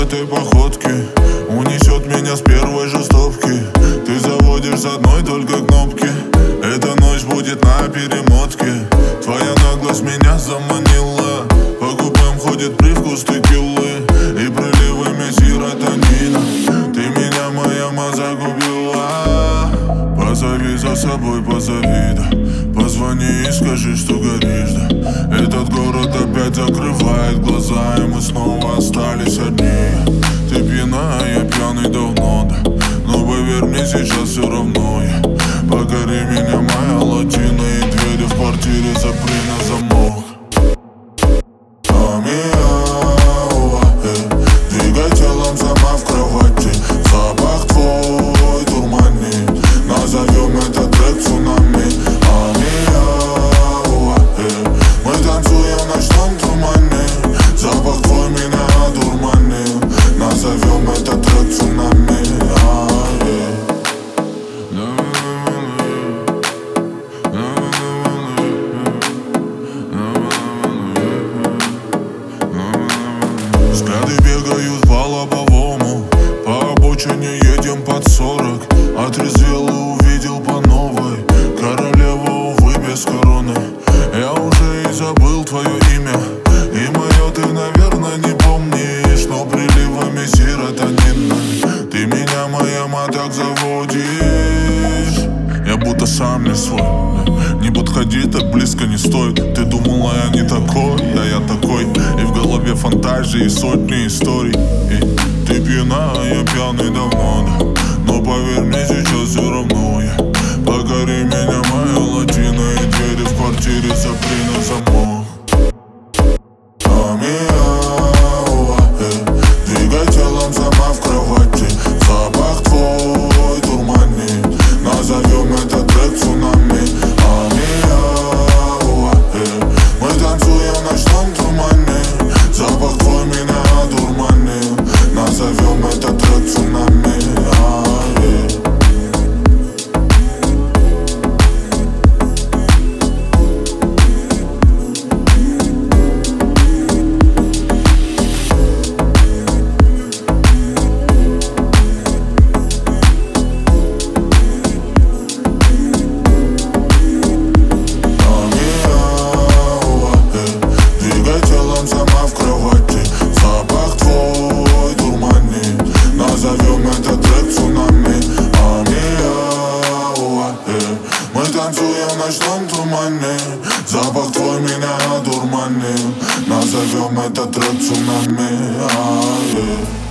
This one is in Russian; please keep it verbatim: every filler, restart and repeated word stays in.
этой походки унесет меня с первой же стопки. Ты заводишь с одной только кнопки. Эта ночь будет на перемотке. Твоя наглость меня заманила. По губам ходит привкус текилы и приливами серотонина. Ты меня, моя ма, загубила. Позови за собой, позови, да. Позвони и скажи, что горишь, да. Этот город опять закрывает глаза, и мы снова остались одни. Ты пьяная, я пьяный давно, да. Но поверь мне, сейчас все равно я. Покори меня, моя латина, и двери в квартире запри на замок. Двигай телом сама в кровати. Запах твой дурманит. Назовем этот трек цунами. Мы танцуем в ночном тумане. Запах твой меня одурманил. Назовем этот трек цунами. Взгляды бегают по лобовому. По обочине едем под сорок. Отрезвел и увидел по новой. Королева, увы, без короны. Я уже и забыл твое имя. И мое ты, наверное, не помнишь. Но приливами серотонина ты меня, моя ма, так заводишь. Я будто сам не свой. Не подходи, так близко не стоит. Ты думала, я не такой, а я такой. И в голове фантазии сотни историй. И ты пьяна, а я пьяный давно, да. Но поверь мне, сейчас все равно я. Покори меня, моя латина, и двери в квартире запри на замок. Двигай телом сама в кровати. Запах твой дурманит. Назовем этот трек цунами. Мы танцуем в ночном тумане. Запах твой меня одурманил. Назовем этот трек цунами. Танцуем в ночном тумане. Запах твой меня одурманил. Назовем этот трек цунами.